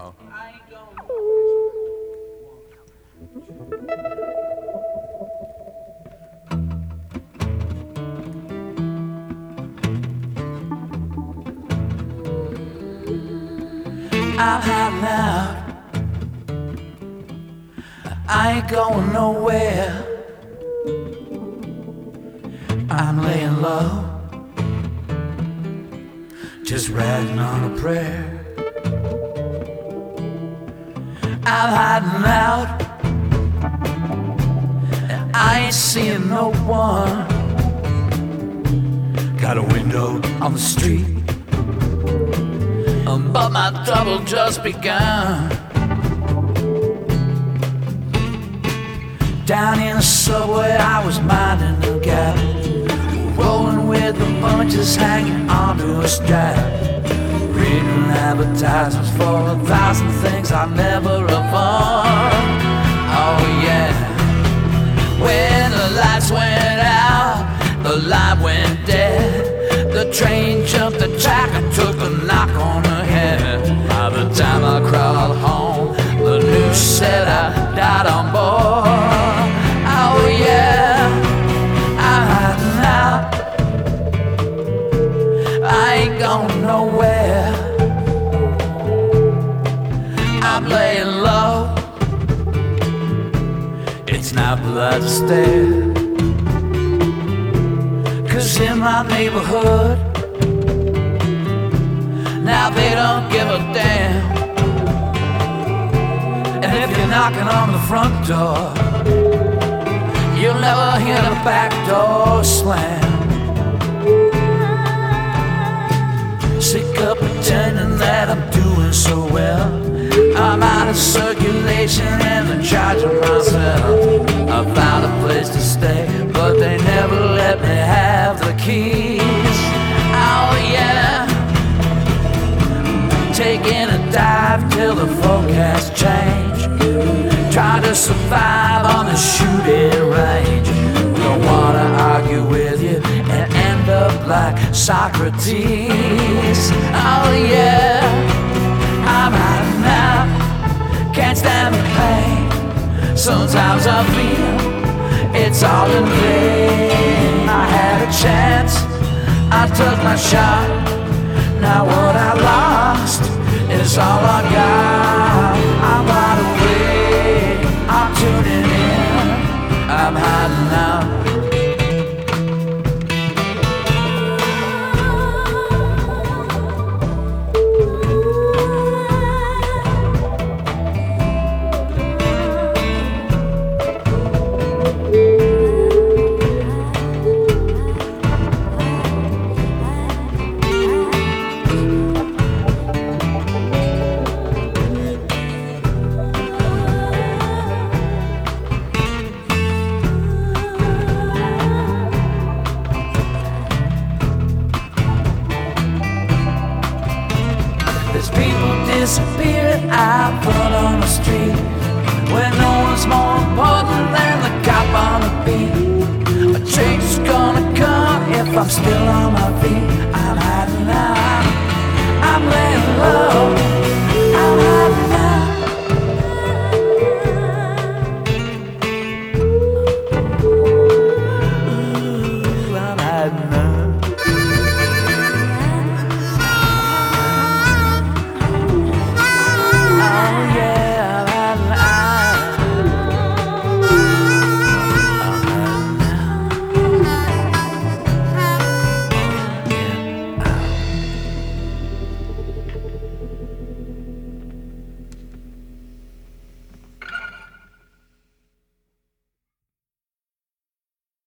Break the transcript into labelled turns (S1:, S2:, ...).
S1: I'm hiding out, I ain't going nowhere. I'm laying low, just riding on a prayer. I'm hiding out, and I ain't seeing no one. Got a window on the street, but my trouble just begun. Down in the subway I was minding the gap, rolling with the bunches hanging onto a strap, reading advertisements for 1,000 things I never avoid. Oh yeah. When the lights went out, the light went dead, the train jumped the track and took a knock on her head. By the time I crawled home, the news said I died on board. Oh yeah, I'm hiding out, I ain't going nowhere. I'm laying low, it's not blood to stare. 'Cause in my neighborhood, now they don't give a damn. And if you're knocking on the front door, you'll never hear the back door slam. Sick of pretending that I'm doing so well, I'm out of circulation and in charge of myself. I found a place to stay, but they never let me have the keys. Oh yeah, taking a dive till the forecast change, try to survive on the shooting range. Don't wanna argue with you and end up like Socrates. Oh yeah, I'm hiding out, can't stand the pain. Sometimes I feel it's all in vain. I had a chance, I took my shot, now what I lost is all I got. I'm wide awake, I'm tuning in, I'm hiding out. There's people disappearing out front on the street, where no one's more important than the cop on the beat. A change is gonna come if I'm still on my feet. I'm hiding out, I'm laying low.